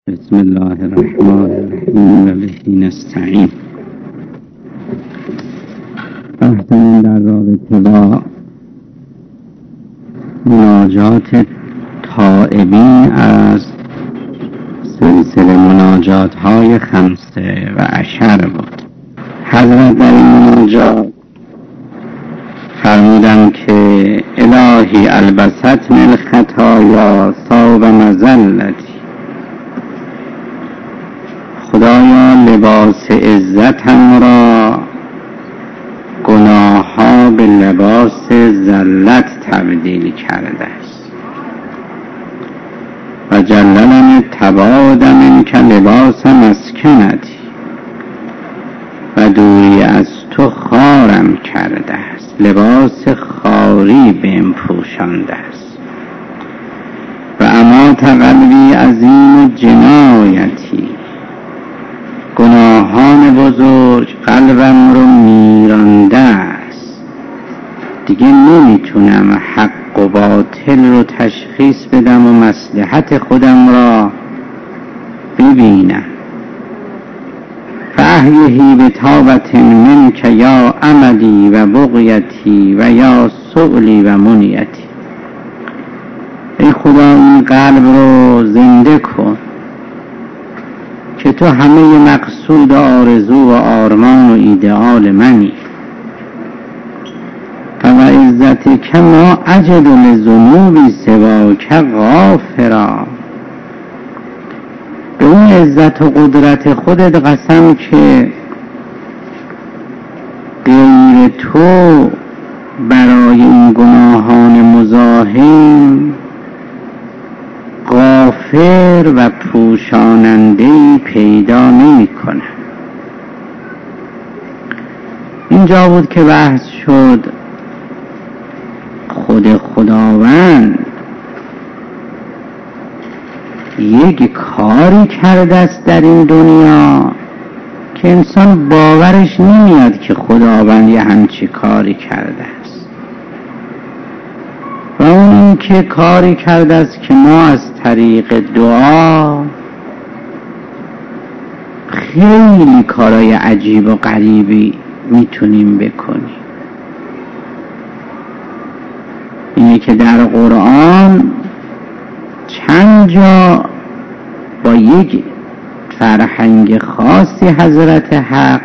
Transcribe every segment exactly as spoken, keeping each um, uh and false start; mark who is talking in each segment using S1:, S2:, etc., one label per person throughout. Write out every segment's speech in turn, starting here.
S1: بسم الله الرحمن الرحیم و به نستعین. بحثمون در رابطه با مناجات تائبین از سلسله مناجات های خمسه و عشر بود. حضرت در این مناجات فرمودن که الهی البستنی الخطایا ثوب مذلتی، خدایا لباس عزتم را گناه ها به لباس ذلت تبدیل کرده است و جللنی تباعد منک لباس مسکنتی، و دوری از تو خارم کرده است، لباس خاری بهم پوشانده است. و امات قلبی عظیم جنایتی، گناهان بزرگ قلبم رو میرانده است، دیگه نمیتونم حق و باطل رو تشخیص بدم و مصلحت خودم را ببینم. فاحیهی بتوبة منک یا املی و بغیتی و یا سؤلی و منیتی، ای خدا این قلب رو زنده کن که تو همه مقصود آرزو و آرمان و ایدئال منی. فما عزتک ما اجد لذنوبی سواک غافرا، به اون عزت و قدرت خودت قسم که غیر تو برای این گناهان مزاحم غافر و پوشاننده‌ای پیدا نمی کنم. اینجا بود که بحث شد خود خداوند یک کاری کرده است در این دنیا که انسان باورش نمیاد که خداوند یه همچی کاری کرده است، و اون این که کاری کرده است که ما از طریق دعا خیلی کارهای عجیب و غریبی میتونیم بکنیم. اینه که در قرآن چند جا با یک فرهنگ خاصی حضرت حق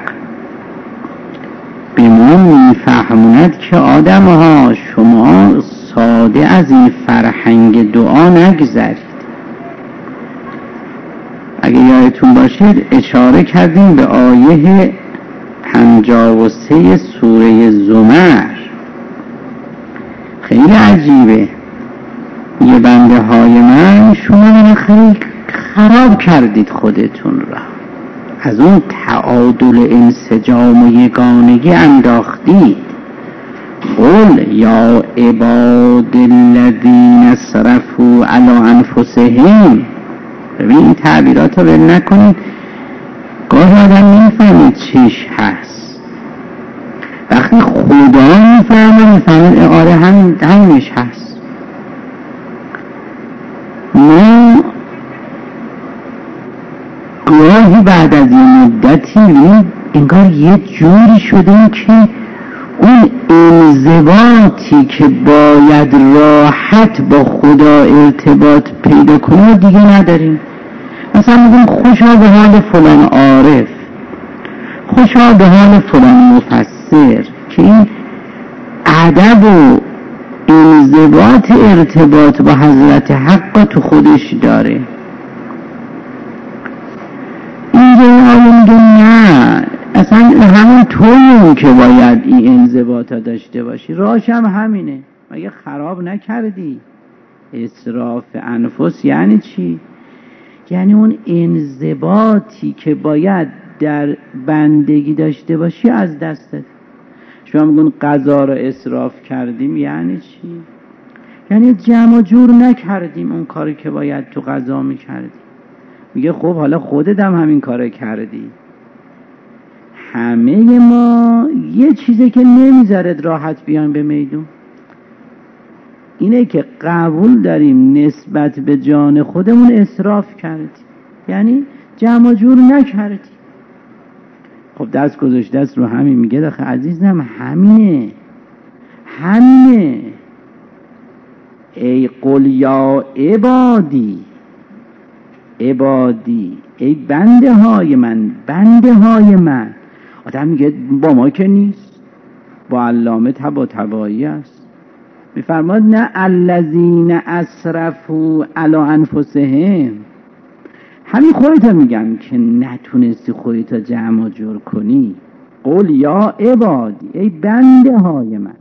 S1: به ما میفهموند که آدم ها شما ساده از این فرهنگ دعا نگذرید. اگه یادتون باشید اشاره کردیم به آیه پنجاه و سه سوره زمر، خیلی عجیبه. یه بنده های من شما خیلی خراب کردید خودتون را، از اون تعادل انسجام و یگانگی انداختید. قل یا عباد الذین اسرفوا علی انفسهم. ببین این تعبیرات رو ول نکنید، گاهی آدم نمیفهمه چیش هست، وقتی خدا میفهمه میفهمه آره همین همینش هست. ما گاهی بعد از این مدتی انگار یه جوری شدیم که اون انضباطی که باید راحت با خدا ارتباط پیدا کنیم دیگه نداریم. مثلا میگیم خوشا به حال فلان عارف، خوشا به حال فلان مفسر، که این ادب و انضباط ارتباط با حضرت حق تو خودش داره. اینجا آیه میگه نه، اصلا همون تویی که باید این انضباط داشته باشی، راش هم همینه. مگه خراب نکردی؟ اسراف انفس یعنی چی؟ یعنی اون انضباطی که باید در بندگی داشته باشی از دستت. شما میگن قضا رو اسراف کردیم یعنی چی؟ یعنی جمع جور نکردیم اون کاری که باید تو قضا میکردیم. میگه خب حالا خودت هم همین کار کردی. همه ما یه چیزی که نمیذارد راحت بیان به میدون اینه که قبول داریم نسبت به جان خودمون اسراف کردیم. یعنی جمع جور نکردی. خب دست گذاشته است رو همین. میگه داخل عزیزم همینه همینه ای قل یا عبادی عبادی ای بنده های من بنده های من. آدم میگه با ما که نیست، با علامه طبا طبایی است. میفرماد نه الذین اسرفوا علی انفسهم. همین خودت میگم که نتونستی خودت جمع جور کنی. قل یا عبادی ای بنده های من.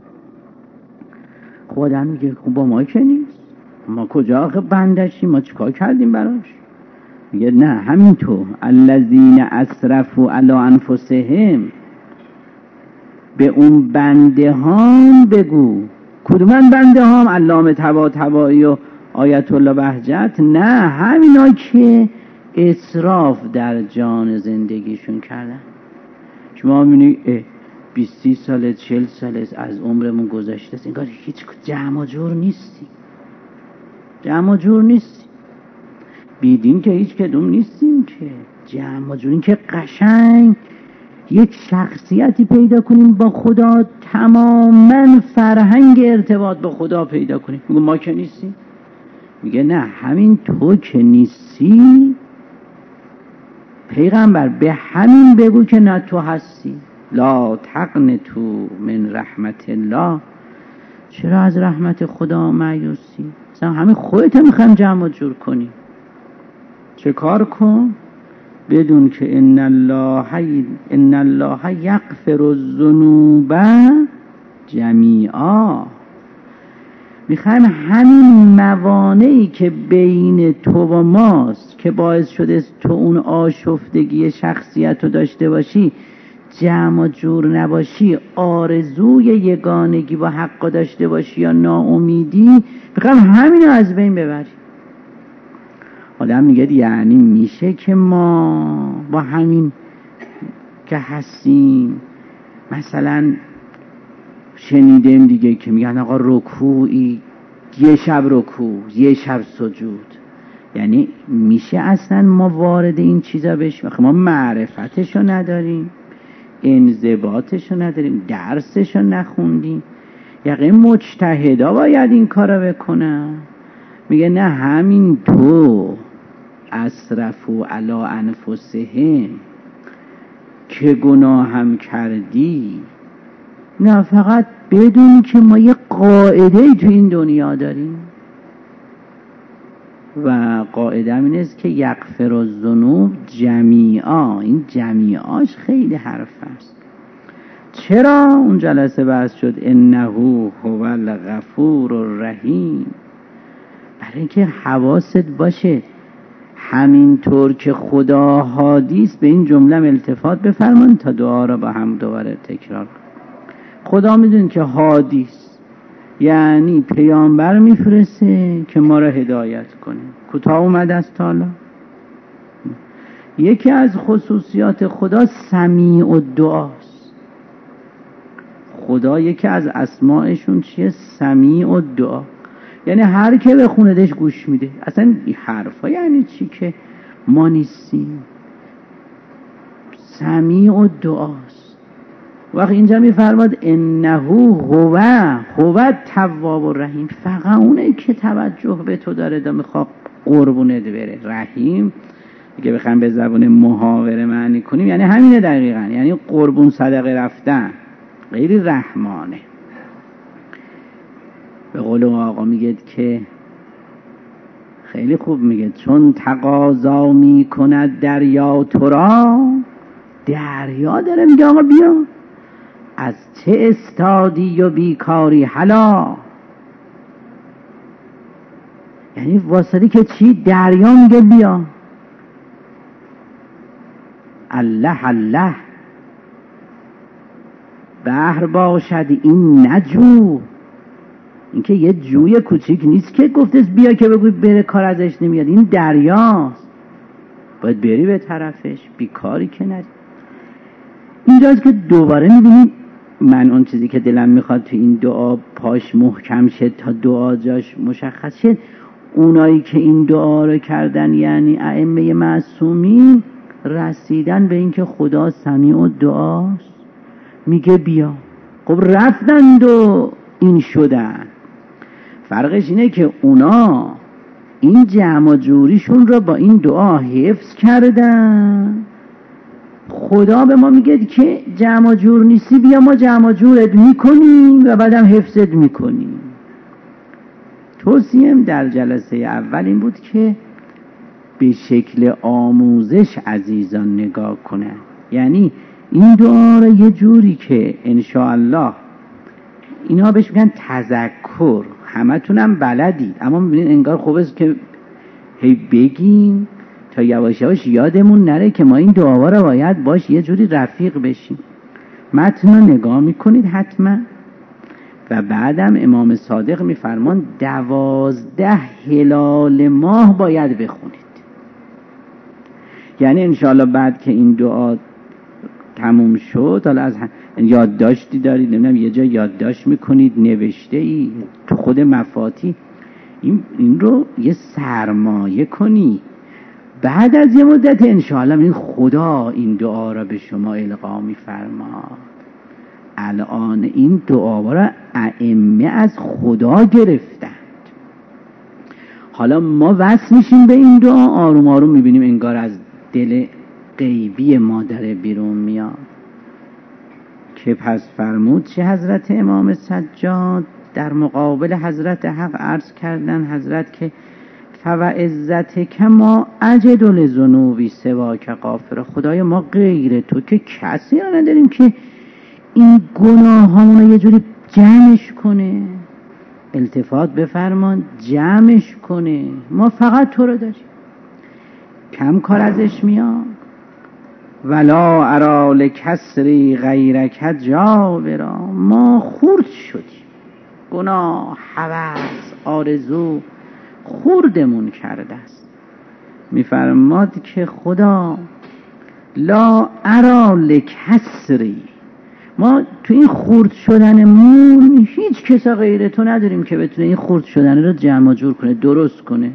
S1: خودم میگه خب با ما که نیست، ما کجا آخه بندشیم، ما چیکار کردیم براش؟ میگه نه همینطور الذین اسرفوا علی انفسهم. به اون بنده هام بگو. کدومن بنده هام؟ علامه طباطبایی و آیت الله بهجت؟ نه همینا که اسراف در جان زندگیشون کردن. شما میبینی بیست ساله چل ساله از عمرمون گذشته است، اینگاه هیچ جمع و جور نیستی جمع و جور نیستی بیدین که هیچ کدوم نیستیم که جمع و جور. این که قشنگ یک شخصیتی پیدا کنیم با خدا، تماما فرهنگ ارتباط با خدا پیدا کنیم. میگه ما که نیستیم. میگه نه همین تو که نیستی پیغمبر به همین بگو که نه تو هستی. لا تقنطوا من رحمت الله. چرا از رحمت خدا مایوسی؟ مثلا همین خودت میخوام جمع جور کنی. چه کار کن؟ بدون که ان الله ان الله یغفر الذنوب جمیعا. میخوایم همین موانعی که بین تو و ماست که باعث شده تو اون آشفتگی شخصیت رو داشته باشی، جمع جور نباشی، آرزوی یگانگی با حق داشته باشی یا ناامیدی، میخوایم همین رو از بین ببری. آدم میگه یعنی میشه که ما با همین که هستیم، مثلا شنیدیم دیگه که میگن آقا رکوعی یه شب رکوع یه شب سجود، یعنی میشه اصلا ما وارد این چیزا بشیم؟ ما معرفتشو نداریم، انضباطشو نداریم، درسشو نخوندیم. یقین مجتهدا باید این کارو بکنن. میگه نه همین تو اسرفوا علی انفسهم که گناه هم کردی. نه فقط بدون که ما یه قاعده تو این دنیا داریم و قاعده این است که یغفر الذنوب جمیعا. این جمیعاش خیلی حرف است. چرا اون جلسه بحث شد انه هو الغفور الرحیم؟ برای اینکه حواست باشه همینطور که خدا هادیست به این جمله التفات بفرمان تا دعا را با هم دوباره تکرار کن. خدا میدونه که هادیست، یعنی پیامبر میفرسته که ما را هدایت کنه. کوتاه اومده است حالا. یکی از خصوصیات خدا سمیع الدعاست. خدا یکی از اسمائشون چیه؟ سمیع الدعا. یعنی هر که بخوندش گوش میده. اصلا این حرفا یعنی چی که ما نیستیم؟ سمیع الدعاست. وقت اینجا میفرماد انه هو هو التواب الرحیم. فقط اونه که توجه به تو داره دا میخواد قربونت بره. رحیم اگه بخوایم به زبان محاوره معنی کنیم یعنی همینه دقیقاً، یعنی قربون صدقه رفتن، غیر رحمانه. به قول آقا میگه که خیلی خوب میگه چون تقاضا میکند دریا تو را. دریا داره میگه آقا بیا، از چه استادی و بیکاری حالا. یعنی واسطی که چی؟ دریا میگه بیا. الله الله بحر باشد این نجو. این که یه جوی کوچیک نیست که گفتست بیا که بگوی بره کار ازش نمیاد. این دریاست، باید بری به طرفش، بیکاری که نری. اینجاست که دوباره میبینید من اون چیزی که دلم میخواد تو این دعا پاش محکم شد تا دعا جاش مشخص شد، اونایی که این دعا رو کردن یعنی ائمه معصومین رسیدن به این که خدا سمیع الدعاست، میگه بیا. خب رفتند و این شدن. فرقش اینه که اونا این جمع جوریشون رو با این دعا حفظ کردن. خدا به ما میگه که جمع جور نیستی، بیا ما جمع جورت میکنیم و بعدم حفظت میکنیم. توصیم در جلسه اول این بود که به شکل آموزش عزیزان نگاه کنن، یعنی این دعا رو یه جوری که انشاءالله اینا بهش میگن تذکر، همه تونم بلدید اما میبینید انگار خوبه که هی بگیم تا یواش یواش یادمون نره که ما این دعا رو باید باش یه جوری رفیق بشیم. متن رو نگاه میکنید حتما و بعدم امام صادق میفرمان دوازده هلال ماه باید بخونید. یعنی انشاءالله بعد که این دعا تموم شد، حالا از یادداشتی دارید، نمیدونم یه جا یادداشت میکنید، نوشته ای تو خود مفاتیح، این, این رو یه سرمایه کنی. بعد از یه مدت انشاءالله این خدا این دعا را به شما القا میفرماد. الان این دعا را ائمه از خدا گرفتند. حالا ما وصل میشیم به این دعا، آروم آروم میبینیم انگار از دل غیبی ما داره بیرون میاد. که پس فرمود چه حضرت امام سجاد در مقابل حضرت حق عرض کردن حضرت که فوعزت کما اجد لذنوبی سواک غافر، خدای ما غیر تو که کسی را نداریم که این گناهامون یه جوری جمعش کنه. التفات بفرمان جمعش کنه، ما فقط تو رو داریم، کم کار ازش میاد. ولا ارا لکسری غیرک جابرا، ما خورد شدیم، گناه، هوس، آرزو خوردمون کرده است. میفرماد که خدا لا ارا لکسری، ما تو این خورد شدنمون هیچ کسا غیر تو نداریم که بتونه این خورد شدن رو جمع جور کنه، درست کنه.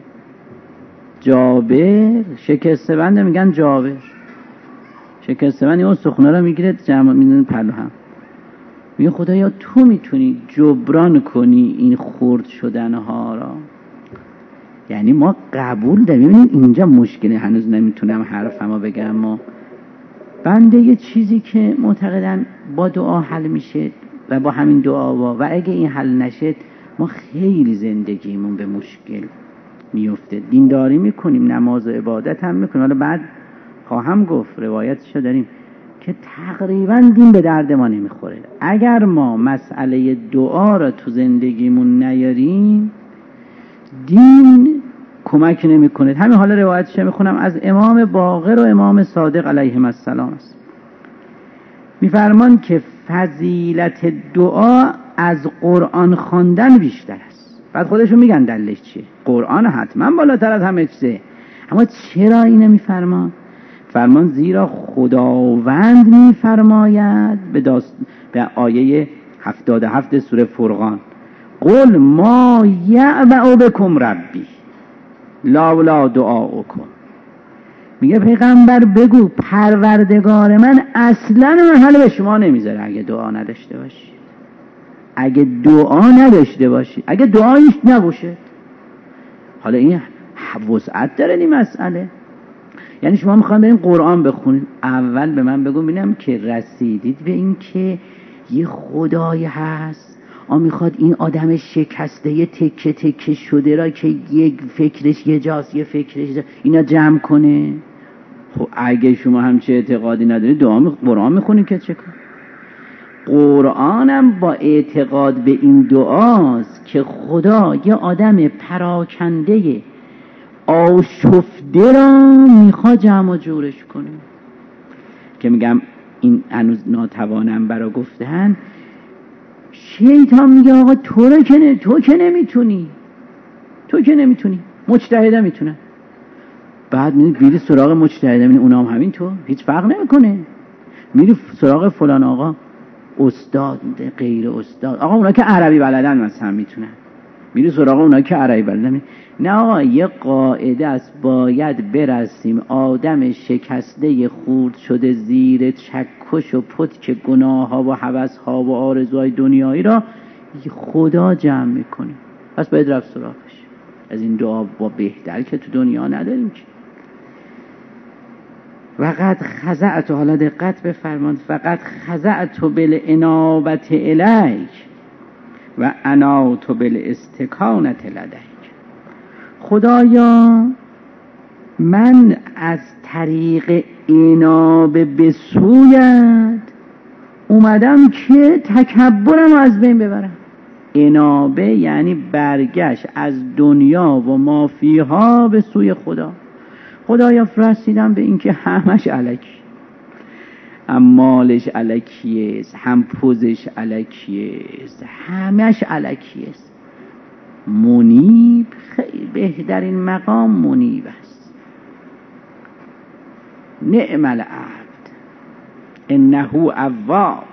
S1: جابر شکسته بنده میگن جابر، شکسته بند این استخونه رو میگیره جمع میدونه پلو هم، میگه خدایا تو میتونی جبران کنی این خورد شدنها را. یعنی ما قبول داریم. ببینید اینجا مشکلی، هنوز نمیتونم حرفمو بگم. ما بنده یه چیزی که معتقدم با دعا حل میشه و با همین دعا و اگه این حل نشد ما خیلی زندگیمون به مشکل میفته. دینداری میکنیم، نماز و عبادت هم میکنیم، حالا بعد خواهم گفت روایتشو داریم که تقریبا دین به درد ما نمیخوره. اگر ما مسئله دعا را تو زندگیمون نیاریم دین کمک نمیکنه. همین حالا روایتش میخونم از امام باقر و امام صادق علیهم السلام است. میفرمان که فضیلت دعا از قرآن خواندن بیشتر است. بعد خودشون میگن دلیلش چیه؟ قرآن حتما بالاتر از همه چیزه، اما چرا اینو میفرمان؟ فرمان زیرا خداوند میفرماید به, داست... به آیه هفتاد و هفت سوره فرقان قل ما یعبأ بکم ربی لولا دعاؤکم، میگه پیغمبر بگو پروردگار من اصلا محل به شما نمیذاره اگه دعا نداشته باشی، اگه دعا نداشته باشی، اگه دعایش نباشه. حالا این وسعت داره این مسئله. یعنی شما میخوام بریم قرآن بخونید، اول به من بگو ببینم که رسیدید به این که یه خدای هست، آن میخواد این آدم شکسته یه تکه تکه شده را که یک فکرش یه جاست یه فکرش جاست اینا جمع کنه. خب اگه شما همچه اعتقادی ندارید دعا می... قرآن میخونید که چه کن؟ قرآنم با اعتقاد به این دعاست که خدا یه آدم پراکنده آشفته را میخواد جمع جورش کنه. که میگم این هنوز ناتوانم برا گفتن. شیطان میگه آقا تو رو که نه، تو که نمیتونی، تو که نمیتونی، مجتهده میتونه. بعد میری بیری سراغ مجتهده، میری اونا هم همین تو، هیچ فرق نمیکنه. میری سراغ فلان آقا استاد غیر استاد، آقا اونا که عربی بلدن مثلا میتونن. میری سراغ اونا که عربی بلدن. نه آقا، یه قاعده است، باید برسیم آدم شکسته خورد شده زیر چکش و پتک گناه ها و هوس ها و آرزوهای دنیایی را خدا جمع میکنه. پس باید رفت سراغش. از این دعا با بهتر که تو دنیا نداریم که. وقد خضعت، حالا دقت بفرمان، فقط خضعت بالانابت الیک و انات بالاستکانت لدیک. خدایا من از طریق انابه به سویت اومدم که تکبرم از بین ببرم. انابه یعنی برگشت از دنیا و مافیها به سوی خدا. خدایا رسیدم به این که همش الکی، هم مالش الکیست، هم پوزش الکیست، همش الکیست. منیب، خیلی بهترین مقام منیب است. نعم العبد انه اواب.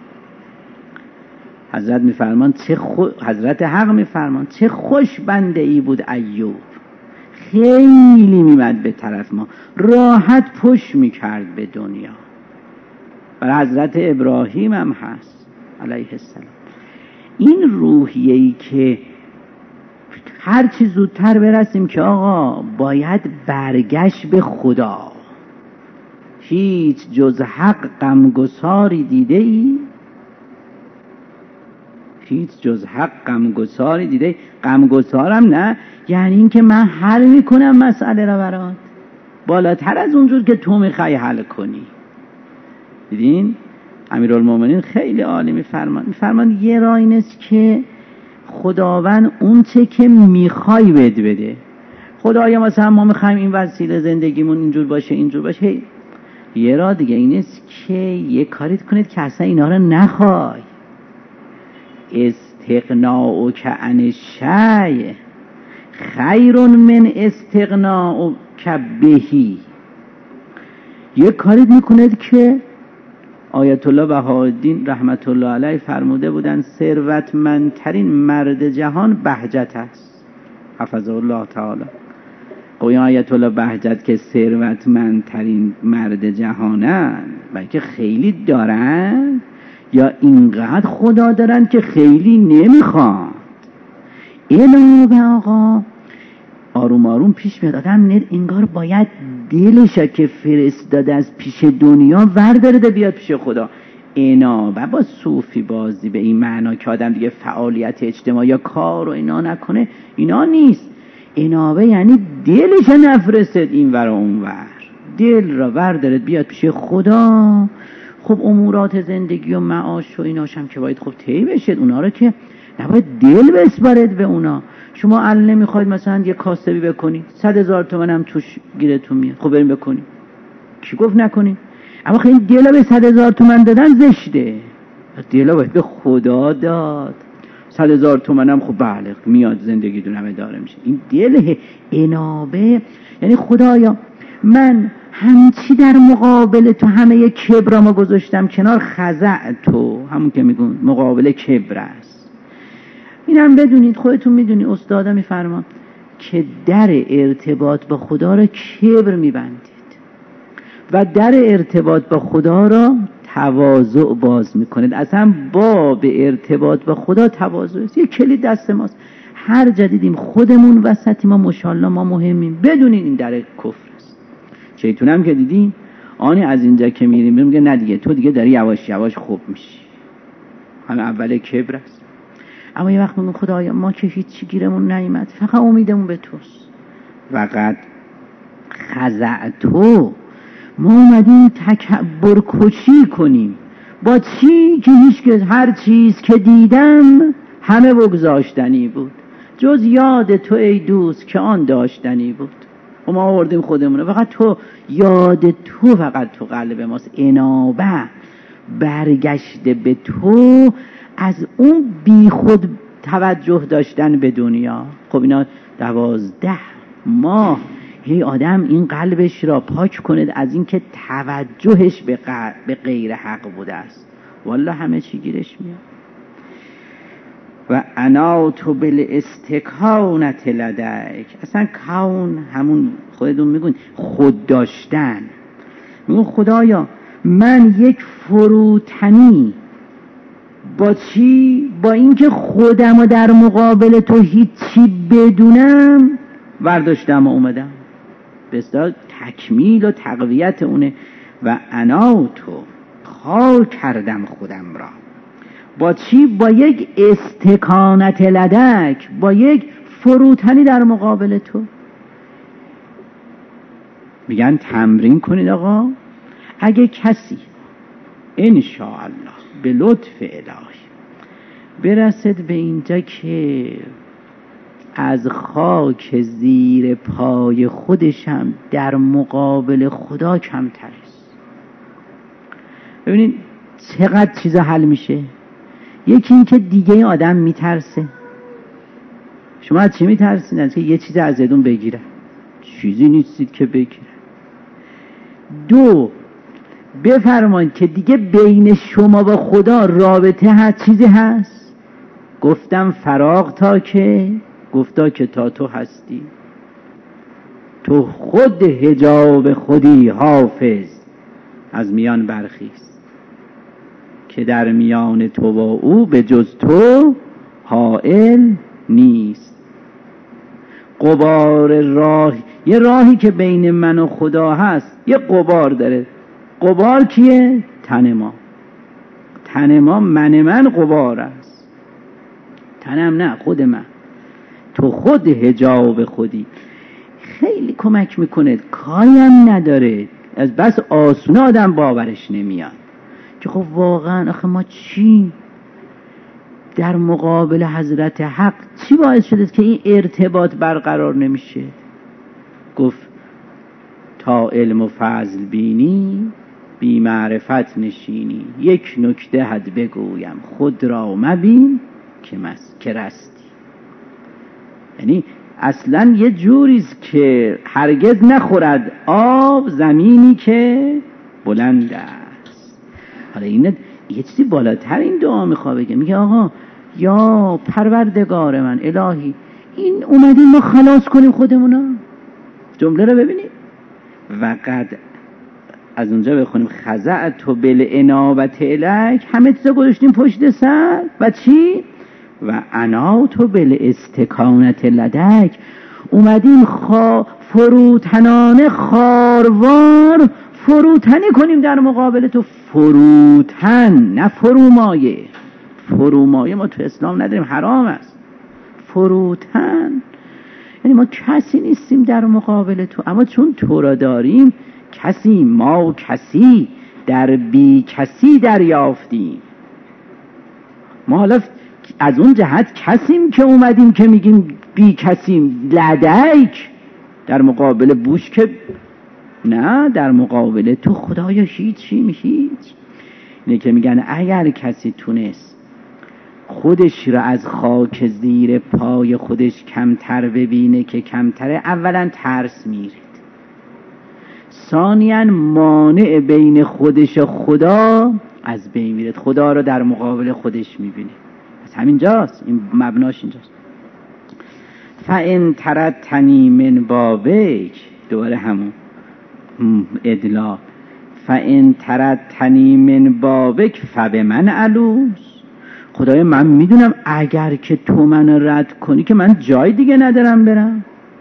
S1: حضرت میفرمان چه خو... حضرت حق میفرمان چه خوش بنده ای بود ایوب، خیلی میمد به طرف ما، راحت پشت میکرد به دنیا. برای حضرت ابراهیم هم هست علیه السلام. این روحیه‌ای که هر چی زودتر برسیم که آقا باید برگشت به خدا. هیچ جز حق غمگساری دیده ای؟ هیچ جز حق غمگساری دیده ای؟ غمگسارم نه، یعنی این که من حل میکنم مسئله را برات بالاتر از اونجور که تو میخوای حل کنی. دیدین امیرالمومنین خیلی عالی میفرمان، میفرمان یه راه این است که خداوند اون چه که میخوای بد بده. خدایا مثلا ما میخوایم این وسیله زندگیمون اینجور باشه اینجور باشه. یه راه دیگه این است که یه کاریت کنید که اصلا اینا رو نخوای. استغناء عن الشیء خیر من استغناء بهی. یه کاریت میکند که آیت الله بهاءالدین رحمت الله علیه فرموده بودن ثروتمندترین مرد جهان بهجت است، حفظه الله تعالی. قوی آیت الله بهجت که ثروتمندترین مرد جهانن، بلکه خیلی دارن یا اینقدر خدا دارن که خیلی نمیخوان. اینو به آقا آروم آروم پیش میاد. آدم انگار باید دلش که فرستاده از پیش دنیا ورداره بیاد پیش خدا. انابه با صوفی بازی به این معنا که آدم دیگه فعالیت اجتماعی یا کار و اینا نکنه، اینا نیست. انابه یعنی دلش نفرستد این ور و اون ور، دل را ورداره بیاد پیش خدا. خب امورات زندگی و معاش و ایناش هم که باید خب طی بشه، اونا رو که نباید دل بسپارید به اونا. شما ال نمیخواید مثلا یه کاسبی بکنی، صد هزار تومن هم توش گیرتون میاد، خب بریم بکنی، کی گفت نکنی؟ اما خیلی دل به صد هزار تومن دادن زشته، دل باید به خدا داد. صد هزار تومن هم خب بله میاد زندگی دون همه داره میشه. این دل انابه یعنی خدایا من همچی در مقابل تو همه کبرامو گذاشتم کنار، خضع تو همون که میگون مقابل کبر است. اینم بدونید، خودتون میدونید استادا میفرمان که در ارتباط با خدا را کبر میبندید و در ارتباط با خدا را تواضع باز میکنید. اصلا باب ارتباط با خدا تواضع است. یک کلید دست ماست. هر جدیدیم خودمون وسطی، ما ماشاءالله ما مهمیم، بدونید این در کفر است. شیطان هم که دیدین آنی از اینجا که میریم میگه نه دیگه تو دیگه داری یواش یواش خوب میشی، همه اول کبر است. اما یه وقت میگم خدایا ما که هیچی گیرمون نیامد، فقط امیدمون به توست. فقط خضع تو، ما اومدیم تکبر کشی کنیم با چی که هیچ که هر چیز که دیدم همه بگذاشتنی بود جز یاد تو ای دوست که آن داشتنی بود. و ما آوردیم خودمونه، فقط تو، یاد تو فقط تو قلب ماست. انابه برگشته به تو، از اون بی خود توجه داشتن به دنیا. خب اینا دوازده ماه هی آدم این قلبش را پاک کند از این که توجهش به, به غیر حق بوده است، والله همه چی گیرش میاد. و انات بالاستکانة لدیک. اصلا کون همون خودتون میگون خود داشتن. میگون خدایا من یک فروتنی با چی؟ با اینکه خودم و در مقابل تو هیچی بدونم برداشتم و اومدم. به اصطلاح تکمیل و تقویت اونه. و اناتو خار کردم خودم را با چی؟ با یک استکانت لدک، با یک فروتنی در مقابل تو. میگن تمرین کنید آقا. اگه کسی انشاءالله به لطف الهی برسد به اینجا که از خاک زیر پای خودشم در مقابل خدا کمتر است. ببینید چقدر چیزا حل میشه. یکی این که دیگه این آدم میترسه. شما از چی میترسید؟ از که یه چیز از ادون بگیره. چیزی نیستید که بگیره. دو، بفرمایید که دیگه بین شما و خدا رابطه هست، چیزی هست. گفتم فراغ تا که گفتا که تا تو هستی. تو خود حجاب خودی حافظ از میان برخیز که در میان تو و او به جز تو حائل نیست. غبار راه، یه راهی که بین من و خدا هست یه غبار داره. غبار کیه؟ تن ما. تن ما من من غبار است. تنم نه، خود من. تو خود حجاب خودی. خیلی کمک میکنه. کاری هم نداره. از بس آسونه آدم باورش نمیاد که خب واقعا آخه ما چی در مقابل حضرت حق چی باعث شده که این ارتباط برقرار نمیشه؟ گفت تا علم و فضل بینی بی معرفت نشینی. یک نکته حد بگویم خود را مبین که مس که رستی. یعنی اصلا یه جوریست که هرگز نخورد آب زمینی که بلند است. حالا این یه چیزی بالاتر این دعا میخواد بگه. میگه آقا یا پروردگار من الهی این اومدیم ما خلاص کنیم خودمونا. جمله رو ببینید. وقد از اونجا بخونیم خضعت بالانابة الیک، همه چیزا گذاشتیم پشت سر. و چی؟ و انات بالاستکانة لدیک، اومدیم خا فروتنانه خاروار فروتنی کنیم در مقابل تو. فروتن نه فرومایه. فرومایه ما تو اسلام نداریم، حرام است. فروتن یعنی ما کسی نیستیم در مقابل تو، اما چون تو را داریم کسی، ما کسی در بی کسی دریافتیم. ما حالا از اون جهت کسیم که اومدیم که میگیم بی کسیم. لدیک در مقابل بوش که نه، در مقابل تو خدایا هیچیم هیچ. اینه که میگن اگر کسی تونست خودش را از خاک زیر پای خودش کمتر ببینه که کمتره، اولا ترس میرید، ثانیاً مانع بین خودش و خدا از بین میرد. خدا را در مقابل خودش میبینه. پس همینجاست، این مبناش اینجاست. فَإِن تَرَدْتَنِی مِنْ بَابِکَ، دوباره همون ادلا. فَإِن تَرَدْتَنِی مِنْ بَابِکَ فَبِمَنْ أَلُوذ. خدای من میدونم اگر که تو من رد کنی که من جای دیگه ندارم برم.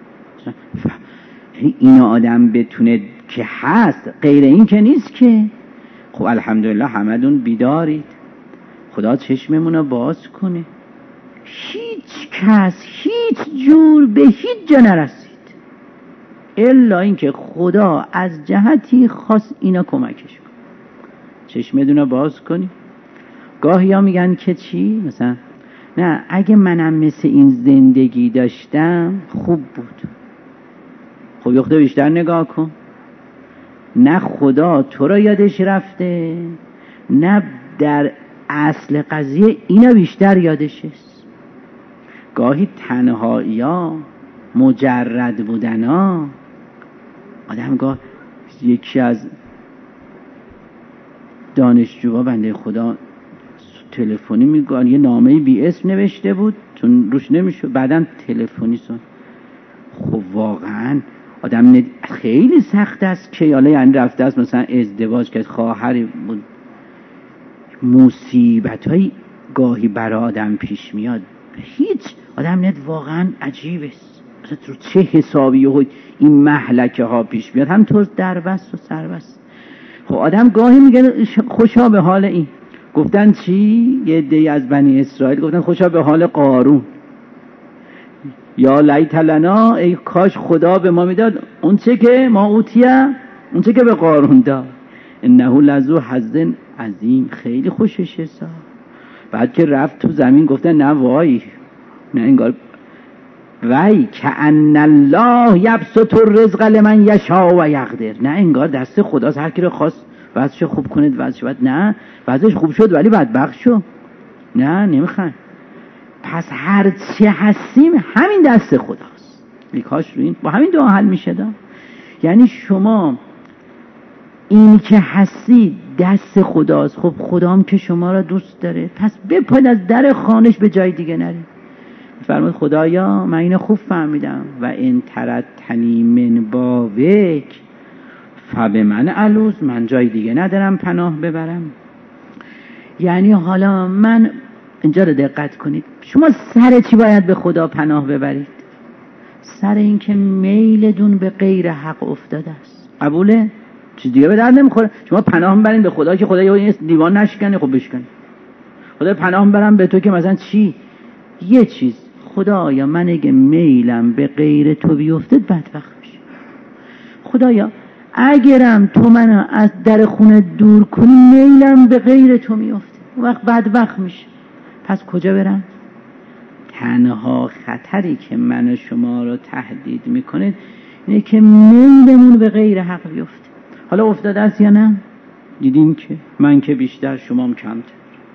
S1: این آدم بتونه که هست، غیر این که نیست که. خب الحمدلله همدون بیدارید، خدا چشممونو باز کنه. هیچ کس هیچ جور به هیچ جا نرسید الا اینکه خدا از جهتی خاص اینا کمکش کنه. چشمتونو باز کنی. گاهی ها میگن که چی؟ مثلا نه اگه منم مثل این زندگی داشتم خوب بود. خب یخته بیشتر نگاه کن. نه خدا تو را یادش رفته، نه در اصل قضیه اینا بیشتر یادش است. گاهی تنهایی ها، مجرد بودن ها. آدم گاه یکی از دانشجوها بنده خدا تلفنی میگن، یه نامه بی اسم نوشته بود چون روش نمیشد، بعداً تلفنی سن. خب واقعاً آدم خیلی سخت است که حالا یعنی رفته است مثلا ازدواج کرد، خواهری بود، مصیبت‌های گاهی برای آدم پیش میاد، هیچ آدم نت واقعاً عجیبه است مثلا تو چه حسابی و این مهلکه ها پیش میاد، همطور دربست و سربست. خب آدم گاهی میگه خوشا به حال این. گفتن چی؟ یه عده‌ای از بنی اسرائیل گفتن خوشا به حال قارون، یا لیت لنا، ای کاش خدا به ما میداد اون چه که ما اوتیه، اون چه که به قارون داد، انه لذو حظ عظیم، خیلی خوشش حساب. بعد که رفت تو زمین گفتن نه وای، نه انگار وای کأن الله یبسط الرزق لمن یشاء و یقدر، نه انگار دست خداست هر کی رو خواست وضعش خوب کنه وضعش بد، نه وضعش خوب شد ولی بدبخت شد، نه نمیخوان. پس هر چی هستیم همین دست خداست، بیکاش رو این با همین دعا حل میشه دا. یعنی شما این که هستی دست خداست، خب خدا هم که شما را دوست داره، پس بپاید از در خانش به جای دیگه نری. فرمود خدایا من اینو خوب فهمیدم و ان ترتنی من بابک فبمن الوذ، من جای دیگه ندارم پناه ببرم. یعنی حالا من اینجا رو دقت کنید، شما سر چی باید به خدا پناه ببرید؟ سر این که میلتون به غیر حق افتاده است، قبوله؟ چیز دیگه به درد نمیخوره. شما پناه میبرین به خدا که خدا یه دیوان نشکنه، خب بشکنه. خدا پناه میبرم به تو که مثلا چی؟ یه چیز، خدایا من اگه میلم به غیر تو بیفته بدبخت میشم. خدایا اگرم تو منو از در خونه دور کنی میلم به غیر تو میفته، اون وقت بدبخت میشه. پس کجا برم؟ تنها خطری که من و شما رو تهدید میکنه اینه که میلمون به غیر حق بیفته. حالا افتاده است یا نه؟ دیدیم که من که بیشتر شما هم کمتر.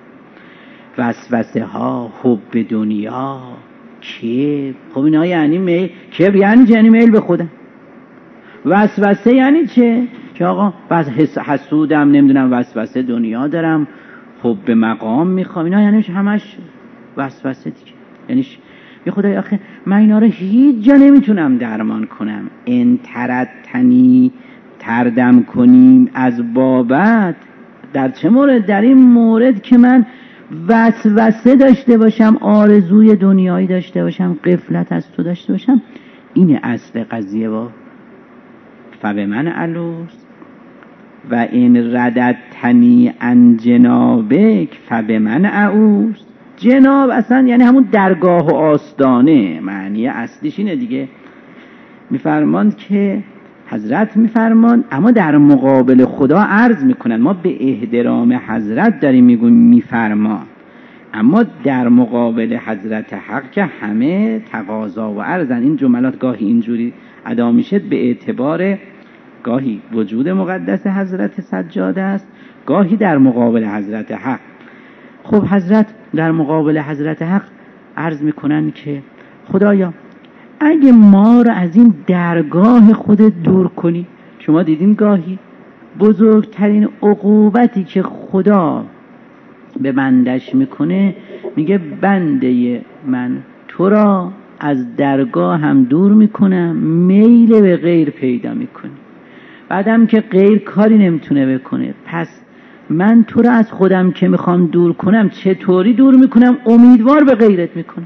S1: وسوسه ها، حب دنیا، کبر، خب اینا یعنی میل. کبر یعنی چه؟ یعنی میل به خودم. وسوسه یعنی چه؟ که آقا بس حسودم، نمیدونم وسوسه دنیا دارم، حب مقام میخوام، اینا یعنی همش وسوسه دیگه. یعنی بی خدای آخه من اینا رو هیچ جا نمیتونم درمان کنم. ان ترتنی، تردم کنیم از بابت، در چه مورد؟ در این مورد که من وسوسه داشته باشم، آرزوی دنیایی داشته باشم، غفلت از تو داشته باشم، اینه اصل قضیه. با فبمن الوذ و این رددتنی عن جنابک فبمن اعوذ. جناب اصلا یعنی همون درگاه و آستانه، معنی اصلیش اینه دیگه. میفرماند که حضرت میفرمان، اما در مقابل خدا عرض میکنن، ما به احترام حضرت داریم میگویم میفرمان، اما در مقابل حضرت حق که همه تقاضا و عرضن. این جملات گاهی اینجوری ادا میشه به اعتبار گاهی وجود مقدس حضرت سجاده است، گاهی در مقابل حضرت حق. خب حضرت در مقابل حضرت حق عرض میکنن که خدایا اگه ما رو از این درگاه خودت دور کنی. شما دیدین گاهی بزرگترین عقوبتی که خدا به بندش میکنه، میگه بنده من تو را از درگاه هم دور میکنم، میل به غیر پیدا میکنی. بعدم که غیر کاری نمیتونه بکنه، پس من تو را از خودم که میخوام دور کنم چطوری دور میکنم؟ امیدوار به غیرت میکنم.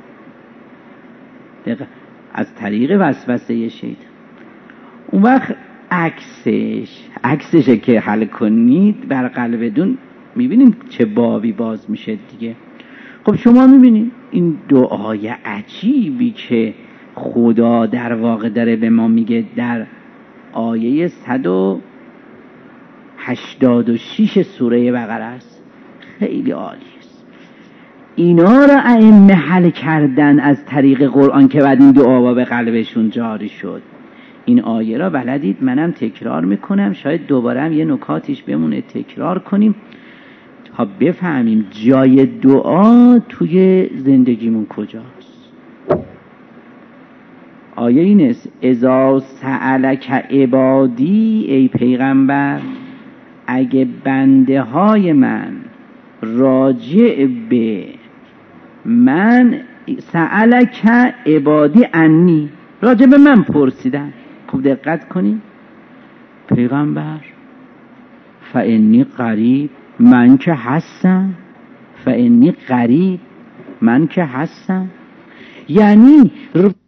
S1: دقیقا از طریق وسوسه شیطان. اون وقت عکسش عکسشه که حل کنید بر قلبتون، میبینید چه بابی باز میشه دیگه. خب شما میبینید این دعای عجیبی که خدا در واقع داره به ما میگه در آیه صد و هشتاد و شش سوره بقره است، خیلی عالی است. اینا را ائمه حل کردن از طریق قرآن که بعد این دعا به قلبشون جاری شد. این آیه را بلدید، منم تکرار میکنم، شاید دوباره هم یه نکاتیش بمونه تکرار کنیم تا بفهمیم جای دعا توی زندگیمون کجاست. آیه این است: اذا سألک عبادی، ای پیغمبر اگه بنده های من راجع به من سألک عبادی انی، راجع به من پرسیدن. خوب دقت کنی پیغمبر فانی قریب، من که هستم، فانی قریب، من که هستم. یعنی